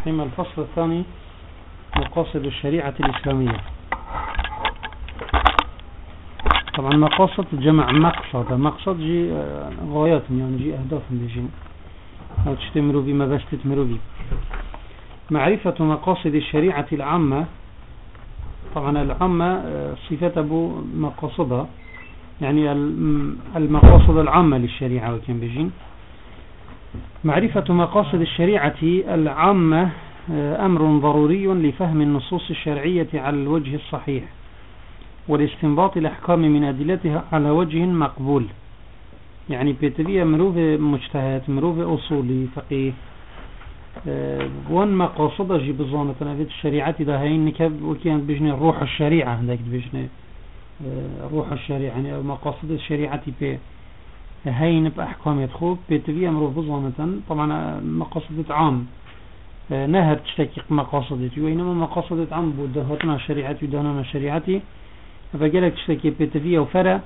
الرحيم. الفصل الثاني مقاصد الشريعة الإسلامية. طبعا مقاصد جمع مقصد جي غايات، يعني جي أهداف بيجين أو تشتمروا بما بس تتمروا بي. معرفة مقاصد الشريعة العامة. طبعا العامة صفة أبو مقاصدها، يعني المقاصد العامة للشريعة وكان بيجين. معرفة مقاصد الشريعة العامة أمر ضروري لفهم النصوص الشرعية على الوجه الصحيح والاستنباط الأحكام من أدلتها على وجه مقبول. يعني بيتبيا مروف مجتهد، مروف أصولي فقيه، وان مقاصد جي بظانة نافذ الشريعة ده هين نكب وكان بيجني روح الشريعة هذاك بيجني روح الشريعة، يعني مقاصد الشريعة بي هين بأحكام يدخل بيتبيا مروف بظانة. طبعا مقاصد عام نهر تشتكي مقاصدتي، وإنما مقاصد عام بودهاتنا شريعتي ودهنا شريعتي، فقالك تشتكي بيتفيا وفرع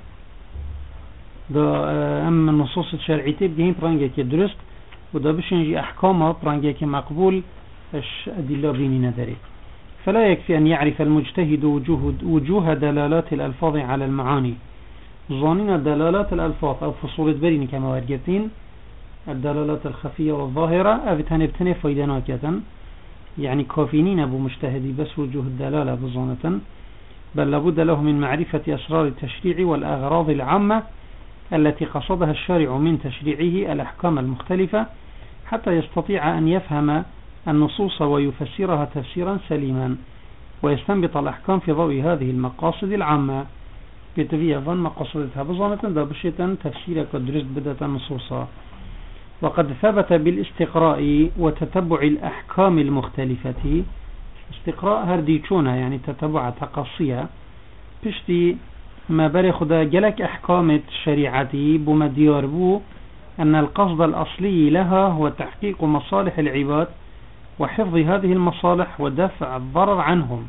دا أما النصوص الشرعية بدهين برانجيك درست ودا بشنجي أحكامها برانجيك مقبول اش أدلة بيني ندري. فلا يكفي أن يعرف المجتهد وجوه دلالات الألفاظ على المعاني. ظانين دلالات الألفاظ أو فصولة بريني كما ورقتين الدلالات الخفية والظاهرة أفتهن ابتني فايدنا كتا، يعني كافينين أبو مجتهدي بس وجوه الدلالة بظانة، بل لابد له من معرفة أسرار التشريع والأغراض العامة التي قصدها الشارع من تشريعه الأحكام المختلفة، حتى يستطيع أن يفهم النصوص ويفسرها تفسيرا سليما ويستنبط الأحكام في ضوء هذه المقاصد العامة. بتبيع ظن مقاصدها بظانة دابشة تفسير كدرس بدأت النصوص. وقد ثبت بالاستقراء وتتبع الأحكام المختلفة. استقراء هرديشونها يعني تتبع تقصية بشتي ما بري خدا جلك أحكام الشريعة بما ديار بو أن القصد الأصلي لها هو تحقيق مصالح العباد وحفظ هذه المصالح ودفع الضرر عنهم.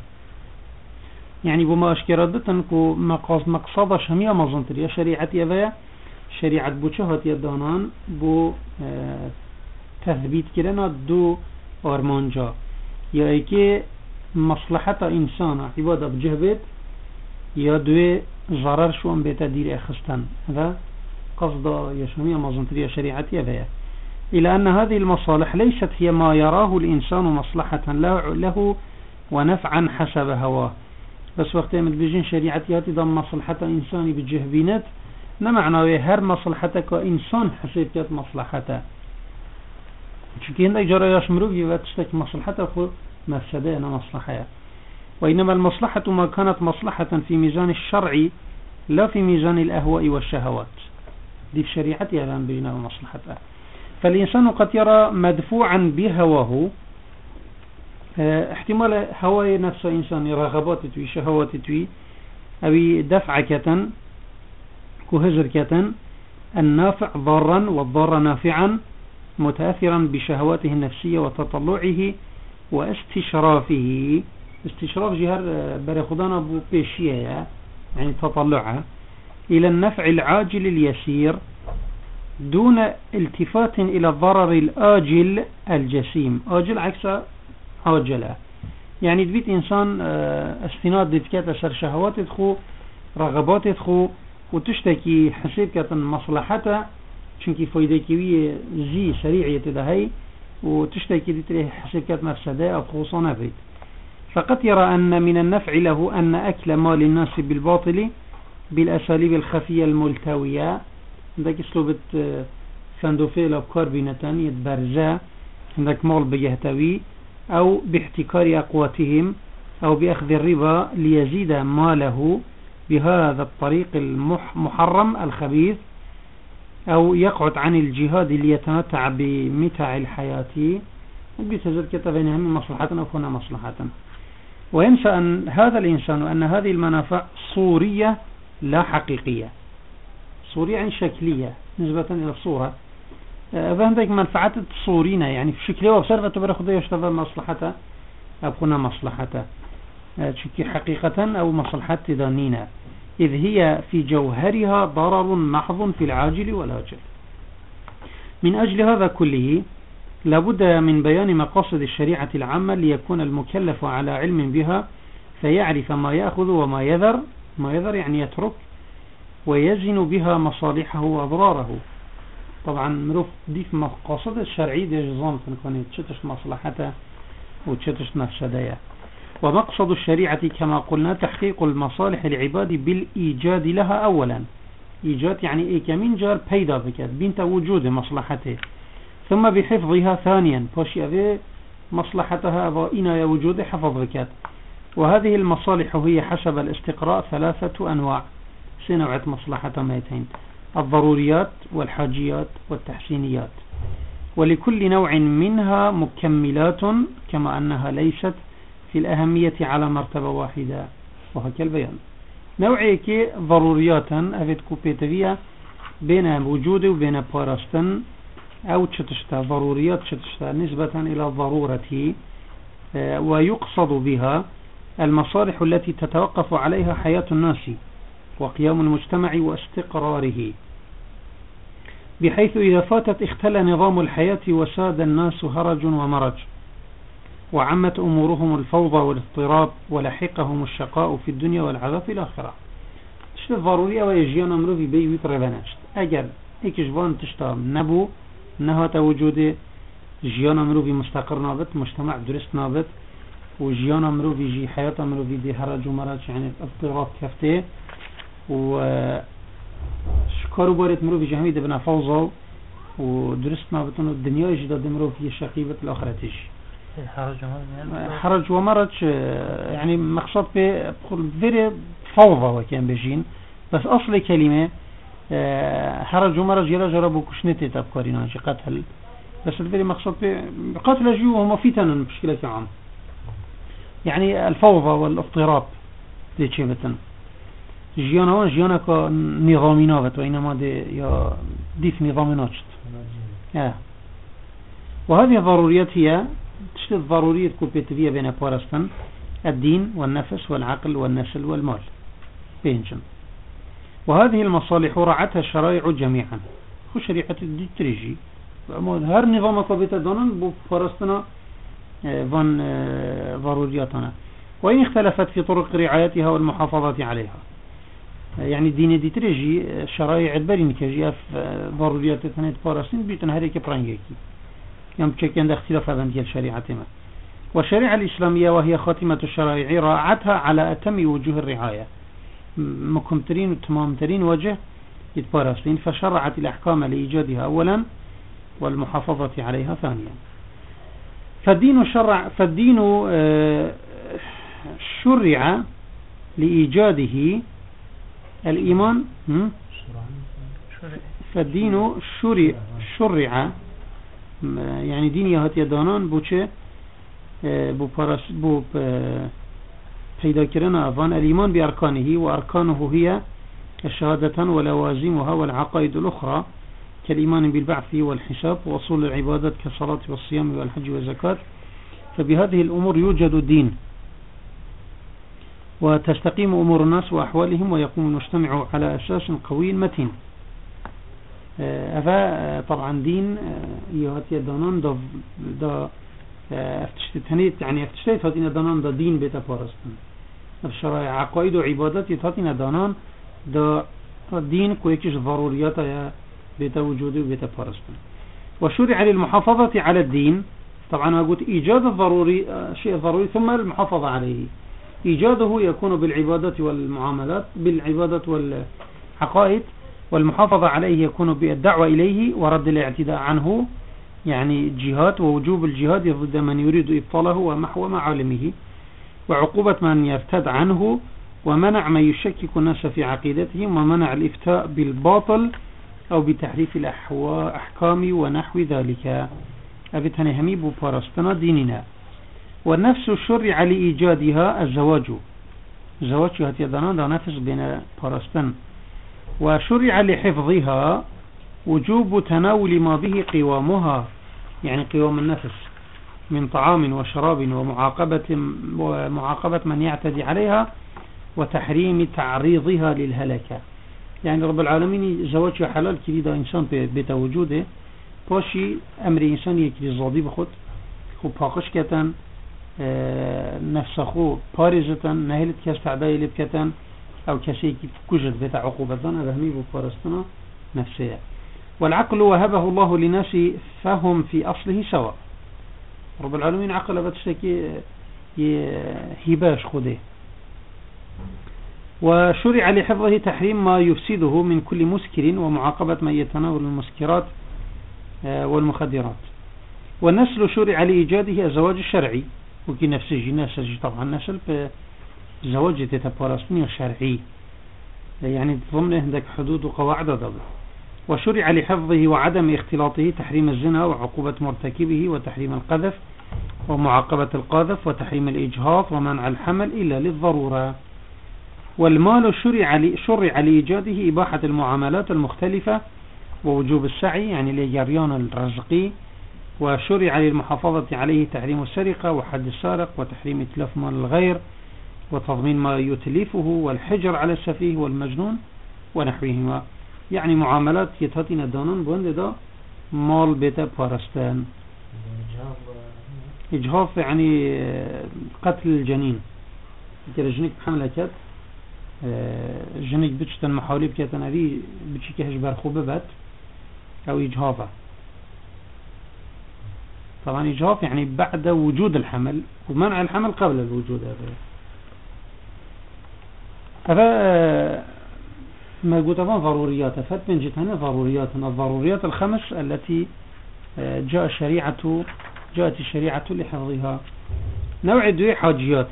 يعني بما أشكرادتن كو مقصد شمية مظنطرية شريعة يبايا شريعة بوشهات يدانان بو تثبيت كرنا دو أرمانجا، يا إيكي مصلحة إنسان عبادة بجهبت يا دوي ضرر شو أم بتدير أخستان. هذا قصد يشمية مظنطرية شريعة يبايا، إلى أن هذه المصالح ليست هي ما يراه الإنسان مصلحة له ونفعا حسب هواه. بس وقت يمد بيجين شريعتي هاتي ضم مصلحة إنساني بجهبينت نمعنى هر مصلحتك إنسان حسيبتت مصلحته، شكي هندك جرى يشمرو يواتشتك مصلحته خو مفسده أنا مصلحة. وإنما المصلحة ما كانت مصلحة في ميزان الشرع لا في ميزان الأهواء والشهوات. دي في شريعتي الآن بينها مصلحته. فالإنسان قد يرى مدفوعا بهواه، احتمال هواي نفسه إنسان رغبات توي شهوات توي أو دفع كتن كهجر كتن النافع ضارا والضار نافعا متأثرا بشهواته النفسية وتطلعه واستشرافه. استشراف جهر برخدان أبو بيشية يعني تطلعه إلى النفع العاجل اليسير دون التفات إلى الضرر الآجل الجسيم. آجل عكس عاجلة، يعني تبيت إنسان استناد دتكات أسر شهوات تخو رغبات تخو وتشتكي حسيب كتن مصلحته چونكي فايدكيوية زي سريعية تدهي وتشتكي دتريه حسيب كت مفسده أو خصوصا نفيد. فقد يرى أن من النفع له أن أكل مال الناس بالباطل بالأساليب الخفية الملتوية. عندك اسلوبة فاندوفيل أبكار بينتان يتبرزا عندك مال بيهتوي أو باحتكار أقواتهم أو بأخذ الربا ليزيد ماله بهذا الطريق المحرم الخبيث، أو يقعد عن الجهاد ليتمتع بمتاع الحياة بسبب كتبين هم مصلحة أو هنا مصلحة. وينسى أن هذا الإنسان أن هذه المنافع صورية لا حقيقية. صورية يعني شكلية نسبة إلى الصورة، فهندك منفعات صورينا يعني في شكله وبصرفة تبرخ ذي يشتغل مصلحته أو هنا مصلحته شكي حقيقة أو مصلحة تدانينا، إذ هي في جوهرها ضرر محض في العاجل والآجل. من أجل هذا كله لابد من بيان مقاصد الشريعة العامة ليكون المكلف على علم بها فيعرف ما يأخذ وما يذر. ما يذر يعني يترك، ويزن بها مصالحه وأضراره. طبعا مروف دي في مقاصد الشرعية دي جزام تنكوني تشتش مصلحته وتشتش مفسدية. ومقصد الشريعة كما قلنا تحقيق المصالح العباد بالإيجاد لها أولا. إيجاد يعني إيه كمين جار بيدا بكات بنت وجود مصلحته، ثم بحفظها ثانيا فاشي أبي مصلحتها وإنا وجود حفظ بكات. وهذه المصالح هي حسب الاستقراء 3 أنواع. سنوعة مصلحة ميتين: الضروريات والحاجيات والتحسينيات. ولكل نوع منها مكملات كما أنها ليست في الأهمية على مرتبة واحدة. وهكذا البيان نوعيك ضروريات أفيد كوبيتفيا بين وجود وبين باراستن أو تشتشتا ضروريات تشتشتا نسبة إلى الضرورة، ويقصد بها المصالح التي تتوقف عليها حياة الناس وقيام المجتمع واستقراره، بحيث إذا فاتت اختل نظام الحياة وساد الناس هرج ومرج، وعمت أمورهم الفوضى والاضطراب، ولحقهم الشقاء في الدنيا والعذاب في الآخرة. تشت الضرورية ويجيان أمره في بي ويتربناشت أجل إكشبان تشتا نبو نهات وجود جيان أمره في مستقر نابت، مجتمع درست نابت، وجيان أمره في جي حياة أمره في دي هرج ومرج يعني اضطراب كفته، وشكارو بارت مرو في جهميد ابن فوضى ودرست نابتون الدنيا يجد مرو في شقيبة الآخرة تجي حرج ومرج يعني مقصد بفيري فوضى وكان بجين. بس أصل كلمة حرج ومرج يلا جربوا كشنتي تبقارينا قتل، بس الفيري مقصد بقتل جيو وهم فتن مشكلة عام يعني الفوضى والاضطراب دي شيبتن جيانا جيانا كنظامي نابت وإنما دي يا ديف نظامي ناشت. وهذه الضروريات هي تشتت ضرورية كوبيتفية بين بارستان: الدين والنفس والعقل والنسل والمال بينجم. وهذه المصالح رعتها الشرائع جميعا. خو شريعة دي تريجي هر نظام كوبيتا دونن بارستنا فان ضرورياتنا، وإن اختلفت في طرق رعايتها والمحافظة عليها. يعني الدين دي تريجي شرائع برين كجيا في ضروريات ثانية بارستان بيتن هريك برانجيكي يوم تشكين ده اختلاف هذا ديال شريعتنا. والشريعة الإسلامية وهي خاتمة الشرائع راعتها على أتم وجوه الرعاية، مكمترين وتمامترين وجه يتبارسين، فشرعت الأحكام لإيجادها أولا والمحافظة عليها ثانيا. فالدين شرع لإيجاده الإيمان. فالدين شرع يعني دين يهاتي دانان بوچه بو پیدا کرنا افان الإيمان بأركانه، وأركانه هي الشهادة ولوازمها والعقائد الأخرى كالإيمان بالبعث والحساب وأصول العبادات كالصلاة والصيام والحج والزكاة. فبهذه الأمور يوجد الدين وتستقيم أمور الناس وأحوالهم ويقوم المجتمع على أساس قوي متين. أفا طبعا دين يهاتي دانان دا افتشتيت يعني افتشتيت هاتينا دانان دا دين بيتا بارستان الشرائع عقائد وعبادات يتهاتينا دانان دا دين كويكش ضروريات يا بيتا وجودي وبيتا بارستان. وشرع للمحافظة على الدين. طبعا أقول إيجاد الضروري شيء ضروري ثم المحافظة عليه. إيجاده يكون بالعبادات والمعاملات بالعبادات والعقائد، والمحافظة عليه يكون بالدعوة إليه ورد الاعتداء عنه يعني جهاد ووجوب الجهاد ضد من يريد إبطاله ومحو معالمه، وعقوبة من يرتد عنه، ومنع من يشكك الناس في عقيدتهم، ومنع الإفتاء بالباطل أو بتحريف الأحكام ونحو ذلك. أبتني هميب بارستنا ديننا. والنفس شرع لإيجادها الزواج هاتيدانا دا نفس بين بارستن. وشرع لحفظها وجوب تناول ما به قوامها يعني قوام النفس من طعام وشراب ومعاقبة من يعتدي عليها، وتحريم تعريضها للهلكة. يعني رب العالمين زواج حلال كريدا إنسان بتوجوده باشي أمر إنسان يكري زادي بخود خو باقش كتن نفس خو بارزتن نهلت كاس تعداي لبكتن أو كسي كجد بتاع عقوبتنا هذا همي بفارستنا نفسية. والعقل وهبه الله لناس فهم في أصله سواء. رب العالمين عقل بتشتكي هباش خده. وشرع لحفظه تحريم ما يفسده من كل مسكر ومعاقبة من يتناول المسكرات والمخدرات. والنسل شرع لإيجاده الزواج الشرعي وكي نفسه نسل طبعا نسل بزواج تتبارسني الشرعي يعني ضمن عندك حدود وقواعد ضبط. وشرع لحفظه وعدم اختلاطه تحريم الزنا وعقوبة مرتكبه وتحريم القذف ومعاقبة القاذف وتحريم الإجهاض ومنع الحمل إلا للضرورة. والمال شرع لإيجاده إباحة المعاملات المختلفة ووجوب السعي يعني لجريان الرزقي. وشرع للمحافظة عليه تحريم السرقة وحد السارق وتحريم إتلاف مال الغير وتضمين ما يتلفه والحجر على السفيه والمجنون ونحوهما. يعني معاملات يتهتنا دانون بوند دا مال بيتا بارستان. إجهاف يعني قتل الجنين كده جنيك بحملة كات جنيك بتشتن محاولي بكاتن هذه بتشي كهش برخوبة بات أو إجهافة. طبعا إجهاف يعني بعد وجود الحمل ومنع الحمل قبل الوجود. هذا ما قلت أبان ضروريات فات من جتنا ضرورياتنا الضروريات الخمس التي جاءت الشريعة لحفظها. نوع دوي حاجيات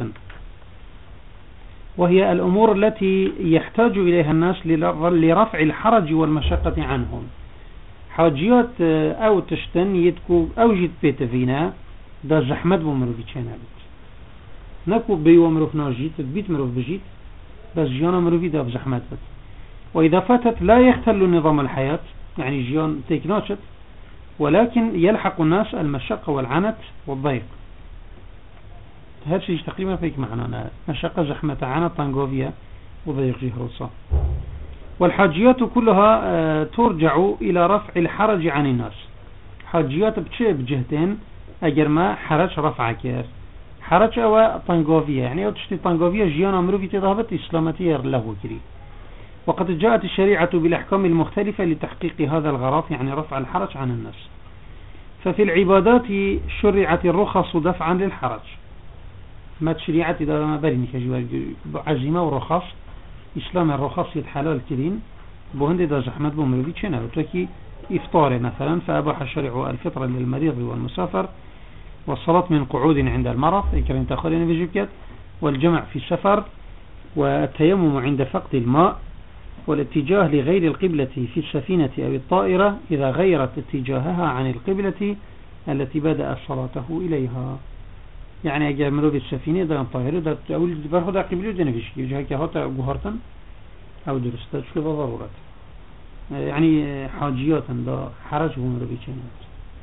وهي الأمور التي يحتاج إليها الناس لرفع الحرج والمشقة عنهم. حاجيات أو تشتن يتكو أو جيت بيت فينا دا زحمت بمروف بيتشانابت نكو بيو مروف ناجيت بيت مروف بجيت بس جيانا مروفي دا بزحمت بت. وإذا فاتت لا يختل نظام الحياة يعني جيان تيكناشت ولكن يلحق الناس المشقة والعنت والضيق. هذا شيء تقريبا فيك معنا مشقة زحمة عنت طنقوفيا وضيق جهروسا. والحاجيات كلها ترجع إلى رفع الحرج عن الناس. حاجيات بتشي بجهتين أجر ما حرج رفع كير حرج أو طنقوفيا يعني أو تشتي طنقوفيا جيانا مروفي تضابط إسلامتي له كري. وقد جاءت الشريعة بالأحكام المختلفة لتحقيق هذا الغرض يعني رفع الحرج عن الناس. ففي العبادات شرعت الرخص دفعا للحرج. ما تشريعت إذا ما بريني عزيمة ورخص إسلام الرخص الحلال كرين بوهند إذا زحمت بمروفي تشينا وتوكي إفطار مثلا فأباح الشرع الفطر للمريض والمسافر والصلاة من قعود عند المرض إكرام تأخرين بجبكت والجمع في السفر والتيمم عند فقد الماء والاتجاه لغير القبلة في السفينة أو الطائرة إذا غيرت اتجاهها عن القبلة التي بدأ صلاته إليها. يعني أجل مروف السفينة دا الطائرة دا أول برخو دا قبلة دا نفيش يجهك هاتا جوهرتا أو درستا شلو ضرورات يعني حاجيات دا حرج بمروف السفينة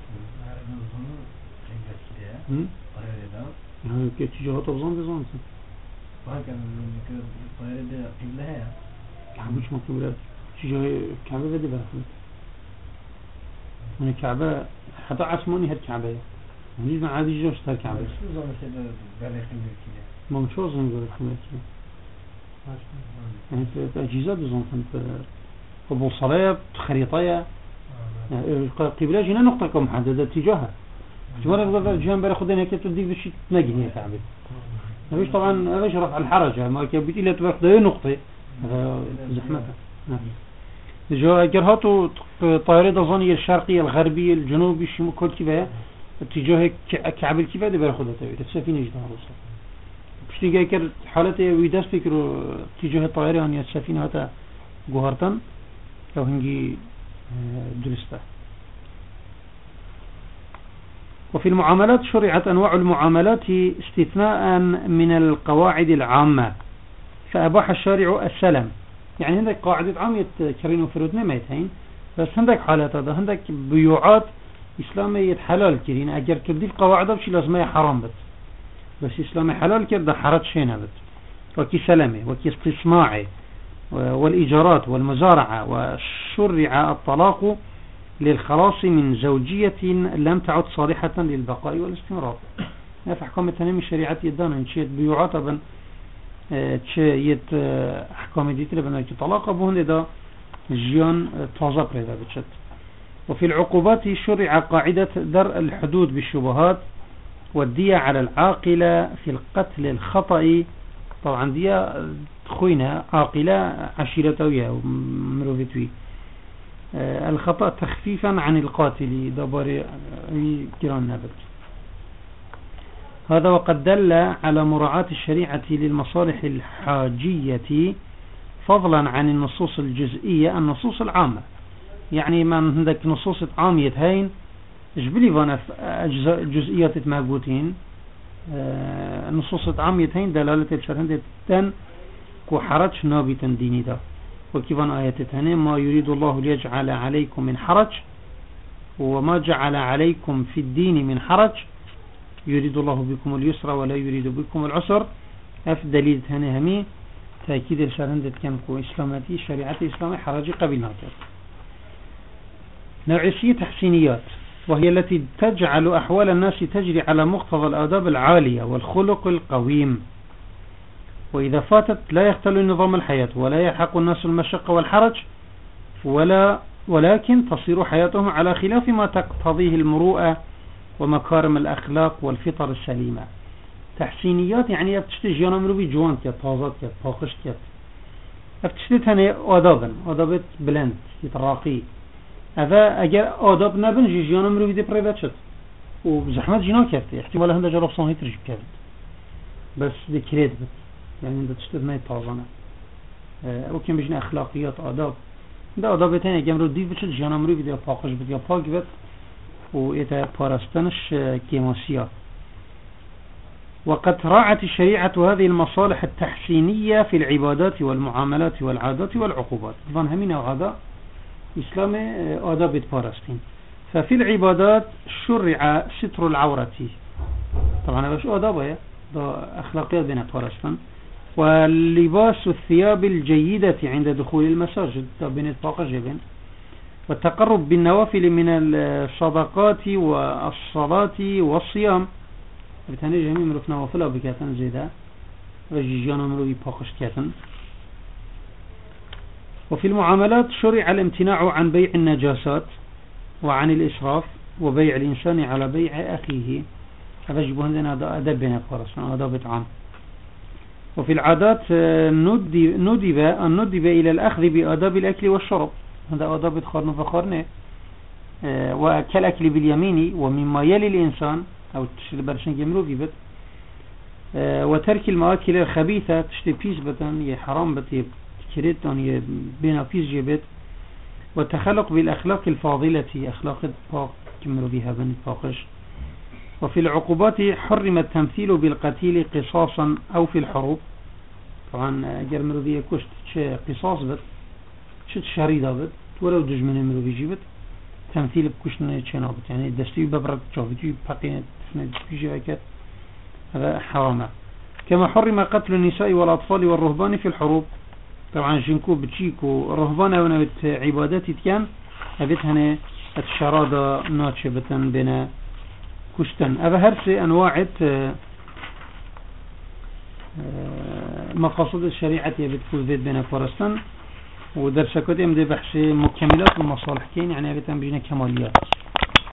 اتجاهات بزان بزان الطائرة دا قبلها كعبوش مطلوبات اتجاه كعبة بدي برخوت من الكعبة حتى عثماني هاد كعبة يعني ما عادي جوش هاد كعبة ما مش وزن يقول الخميسية يعني تأجيزات بزان قبول صلاة خريطية قبلها جينا نقطة محددة اتجاهها احتمال يقول الجهة برخودين هيك تديك بشي تنقل هي كعبة مفيش طبعا مفيش رفع الحرج ما كبت إلا تبرخ نقطة زحمتها. جو أجرهاتو طائرة ضانية الشرقية الغربية الجنوبية الشمال كل كذا اتجاه كعب الكذا ده برخودها تبي السفينة جدا روسا مش تيجي كر حالته ويداس فكروا اتجاه الطائرة يعني السفينة هذا جوهرتن أو هنجي درسته. وفي المعاملات شرعت أنواع المعاملات استثناء من القواعد العامة فأباح الشارع السلام يعني عندك قاعدة عامة كرين وفرودنا ما يتهين بس عندك حالات هذا عندك بيوعات إسلامية حلال كرين أجر كردي القواعد بشي لازمية حرام بس إسلامي حلال كرده حرج شينا وكي سلامي وكي استصماعي والإيجارات والمزارعة وشرع الطلاق للخلاص من زوجية لم تعد صالحة للبقاء والاستمرار. في أحكام التنمي الشريعة يدانا نشيت بيعاتبا تشيت أحكام ديتر بناك طلاق أبوهن إذا جيان تازق لذا بتشت. وفي العقوبات شرع قاعدة درء الحدود بالشبهات والدية على العاقلة في القتل الخطأ. طبعا دية خوينة عاقلة عشيرتوية ومروفتوي الخطأ تخفيفا عن القاتل دبر كيران نابت. هذا وقد دل على مراعاة الشريعة للمصالح الحاجية فضلا عن النصوص الجزئية النصوص العامة. يعني ما عندك نصوص عامية هين جبلي فانا جزئيات تماغوتين نصوص عامية هين دلالة الشرهن تن وحرج نابتا ديني دا وكيفان آيات هنا ما يريد الله ليجعل عليكم من حرج وما جعل عليكم في الدين من حرج يريد الله بكم اليسر ولا يريد بكم العسر. دليل هنا همي تأكيد الشرهن كان كو إسلاماتي شريعة إسلامي حرج قبل ناكر. نوعية تحسينيات وهي التي تجعل أحوال الناس تجري على مقتضى الآداب العالية والخلق القويم. وإذا فاتت لا يختل نظام الحياة ولا يلحق الناس المشقة والحرج ولكن تصير حياتهم على خلاف ما تقتضيه المروءة ومكارم الأخلاق والفطر السليمة. تحسينيات يعني بتشتي جيانا مروبي جوان كيات طازات كيات طاقش كيات بتشتي هنا آدابت بلند يتراقي. هذا أجر آداب نبن جيانا مروبي دي بريبات شد وبزحمات جينا كيفتي احتمال هنده جرب صنهي ترجب كيفت بس دي كريد بت يعني انت تشتد ما يتطازنا وكين بجنا أخلاقيات آداب ده آداب تاني جمرو ديف بشد جيانا مروبي دي باقش بت يا باق بت وإيتا بارستنش كيماسيا. وقد راعت الشريعة هذه المصالح التحسينية في العبادات والمعاملات والعادات والعقوبات. طبعا همين وهذا إسلام آداب بارستين. ففي العبادات شرع ستر العورة طبعا باش آدابه ده أخلاقيات بين بارستان واللباس الثياب الجيدة عند دخول المساجد ده بين الطاقة والتقرب بالنوافل من الصدقات والصلاة والصيام بتاني جميع مروف نوافل بكاتن زيدا وجيجانا مروف باقش كاتن. وفي المعاملات شرع الامتناع عن بيع النجاسات وعن الإسراف وبيع الإنسان على بيع أخيه. هذا يجب عندنا أدب بين الفرس أدب عام. وفي العادات ندب إلى الأخذ بآداب الأكل والشرب. هذا آداب خارن فخارنه وكالأكل باليمين ومما يلي الإنسان أو تشربرشن جمرو بيبت وترك المآكل الخبيثة تشتبيز بتن يحرام بت كريتون يبين فيز جبت والتخلق بالأخلاق الفاضلة أخلاق الطاق كمرو بها بن الطاقش. وفي العقوبات حرم التمثيل بالقتيل قصاصا أو في الحروب. طبعا جرمرو بها كشت قصاص بت شت شريدة بت ولو دجمن مرو بيجيبت تمثيل بكشنا يتشنابت يعني دستي ببرد جابتي بقينة تفنى وكات هذا حرام. كما حرم قتل النساء والأطفال والرهبان في الحروب. طبعا جنكو بتشيكو الرهبان ونبت عباداتي كان أبت هنا الشرادة ناتشبة بين كشتن. أبا هرسي أنواع مقاصد الشريعة يبت كوزيت بين فرستان ودرسكوت يمدي بحث مكملات المصالح كين يعني أبتن بجنا كماليات.